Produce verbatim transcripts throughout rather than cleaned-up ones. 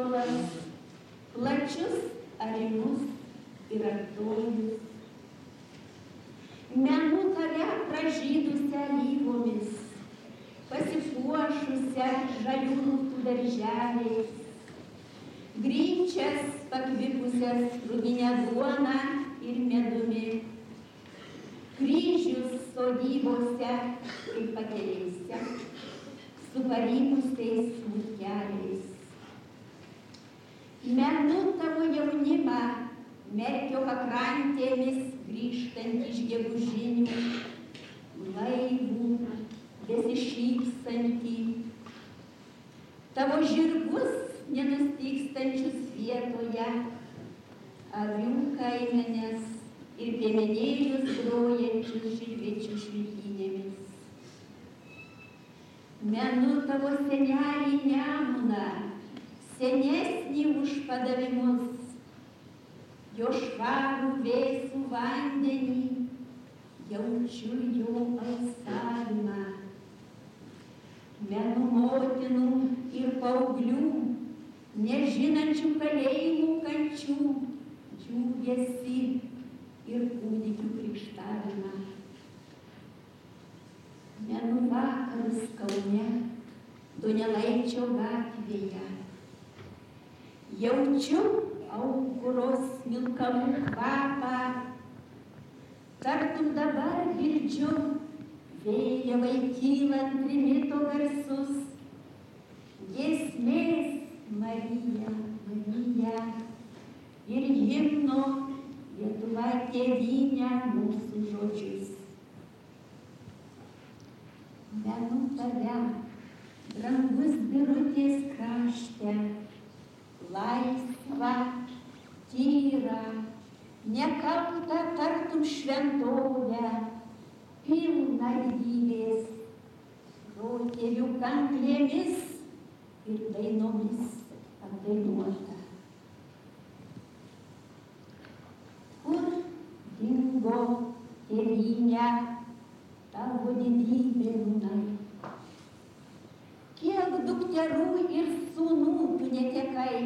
ąžuolas, plačius arimus ir artojus. Menu tave pražydusią alyvomis, pasipuošusią žaliūnų darželiais, gryčias pakvipusias ruginę duoną ir medumi, kryžius sodybose ir pakelėse, su parymusiais smulkeliais. Menu tavo jaunimą, Merkio pakrantėmis grįžtant iš gegužinių laivų, besišypsantį, tavo žirgus nenustygstančius vietoje, avių kaimenės ir piemenėlius grojančius žilvičių švilpynėmis. Menu tavo senelį Nemuną, senesnį už padavimus, jo švarų vėsų vandenį, jaučiu jo alsavimą. Menu motinų ir paauglių, nežinančių kalėjimų kančių, džiūgesį ir kūdikių krikštavimą. Menu vakarus Kaune, Donelaičio gatvėje. Jaučiu aukuros smilkalų kvapą, tartum dabar girdžiu vėjavai kylant trimito garsus, giesmės Marija, Marija ir himno Lietuva tėvynė mūsų žodžius. Menu tave, brangus Birutės krašte, laisva, tyra, nekalta tartum šventovę, pilna didybės, protėvių kanklėmis ir dainomis apdainuota. Kur dingo tėvynė tavo didybė nūnai? Kiek dukterų ir sūnų tu netekai?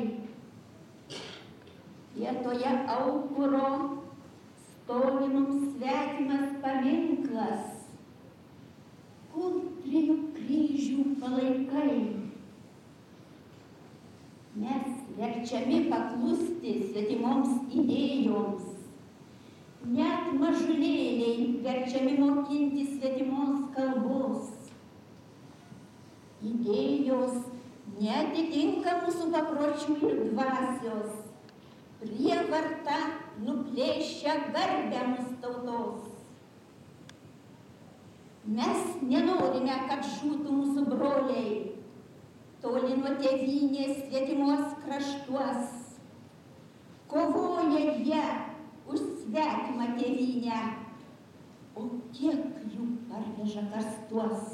Vietoje aukuro stovi mums svetimas paminklas. Kur trijų kryžių palaikai? Mes verčiami paklusti svetimoms idėjoms. Net mažulėliai verčiami mokinti svetimos kalbos. Idėjos neatitinka mūsų papročių ir dvasios. Prievarta nuplėšia garbę mūsų tautos. Mes nenorime, kad žūtų mūsų broliai, toli nuo tėvynės svetimos kraštuos. Kovoja jie už svetimą tėvynę, o kiek jų parveža karstuos.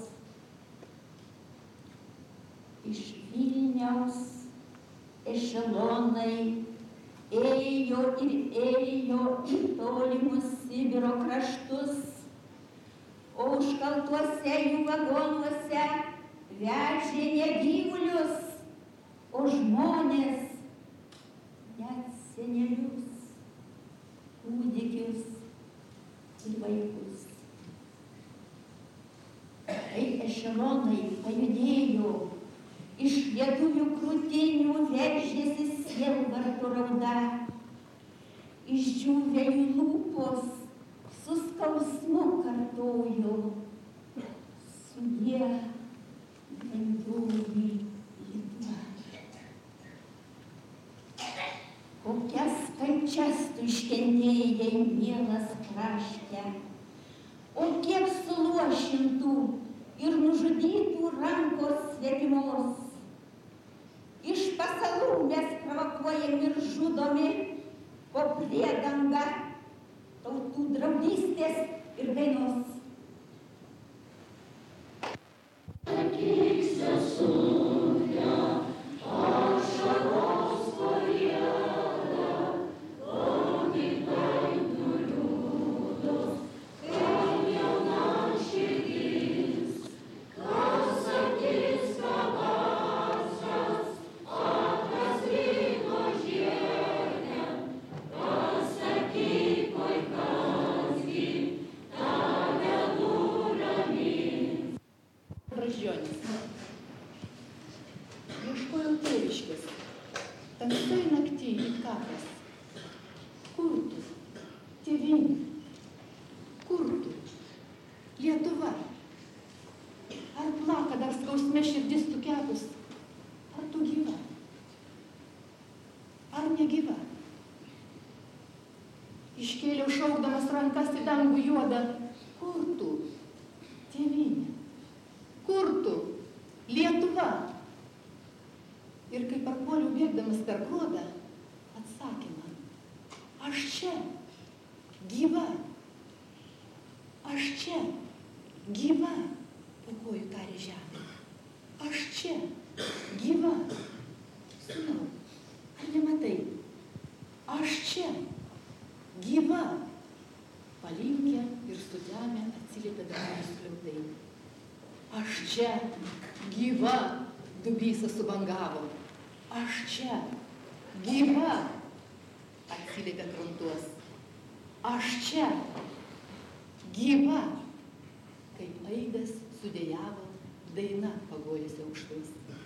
Iš Vilniaus ešelonai ėjo ir ėjo į tolimus Sibiro kraštus, o užkaltuose jų vagonuose vežė ne gyvulius, o žmonės, net senelius, kūdikius ir vaikus. Kai ešelonai pajudėjo, iš lietuvių krūtinių veržėsi sielvarto rauda, išdžiūvę jų lūpos su skausmu kartojo: sudie, brangioji Lietuva. Kokias kančias tu iškentėjai, mielas krašte, o kiek suluošintų ir nužudytų rankos svetimos. Iš pasalų mes provokuojami ir žudomi po priedanga tautų draugystės ir dainos. Kas brazdžionis. Ieškojau tėviškės, tamsioj nakty it kapas. Kur tu, tėvynė? Kur tu, Lietuva? Ar plaka dar skausme širdis tu kepus? Ar tu gyva? Ar negyva? Iškėliau šaukdamas rankas į dangų juodą. Kur tu, tėvynė? Kur tu, Lietuva? Ir kai parpuoliau bėgdamas per gruodą, atsakė man, aš čia, gyva. Aš čia, gyva, po kojų tarė žemė. Aš čia, gyva. Sūnau, ar nematai? Aš čia, gyva. Palinkė ir su žemė atsiliepė dangaus skliautai. Aš čia, gyva, dubysa subangavo. Aš čia, gyva, atsiliepė krantuos. Aš čia, gyva, kaip aidas sudėjavo daina pagojasi aukštais.